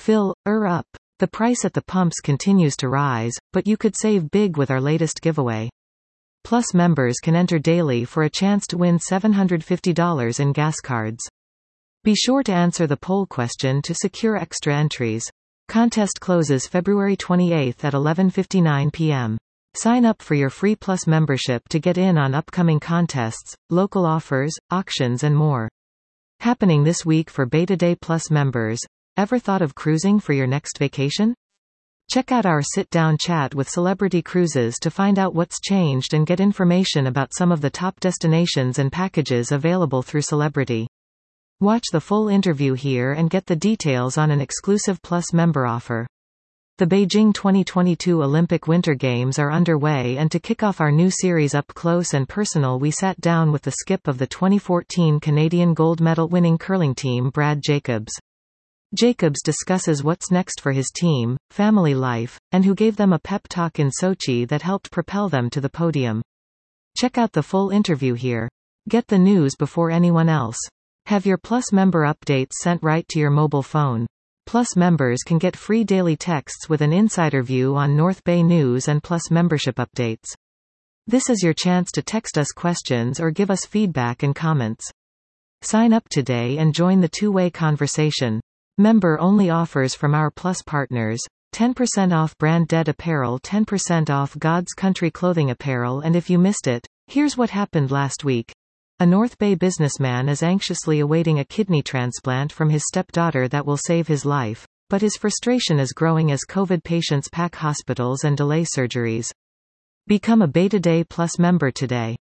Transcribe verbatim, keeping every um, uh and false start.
Fill er up. The price at the pumps continues to rise, but you could save big with our latest giveaway. Plus members can enter daily for a chance to win seven hundred fifty dollars in gas cards. Be sure to answer the poll question to secure extra entries. Contest closes February twenty-eighth at eleven fifty-nine p m Sign up for your free Plus membership to get in on upcoming contests, local offers, auctions and more. Happening this week for Beta Day Plus members. Ever thought of cruising for your next vacation? Check out our sit-down chat with Celebrity Cruises to find out what's changed and get information about some of the top destinations and packages available through Celebrity. Watch the full interview here and get the details on an exclusive Plus member offer. The Beijing twenty twenty-two Olympic Winter Games are underway, and to kick off our new series Up Close and Personal, we sat down with the skip of the twenty fourteen Canadian gold medal winning curling team, Brad Jacobs. Jacobs discusses what's next for his team, family life, and who gave them a pep talk in Sochi that helped propel them to the podium. Check out the full interview here. Get the news before anyone else. Have your Plus member updates sent right to your mobile phone. Plus members can get free daily texts with an insider view on North Bay news and Plus membership updates. This is your chance to text us questions or give us feedback and comments. Sign up today and join the two-way conversation. Member-only offers from our Plus partners: ten percent off Brand Dead apparel, ten percent off God's Country clothing apparel, and if you missed it, here's what happened last week. A North Bay businessman is anxiously awaiting a kidney transplant from his stepdaughter that will save his life, but his frustration is growing as COVID patients pack hospitals and delay surgeries. Become a Beta Day Plus member today.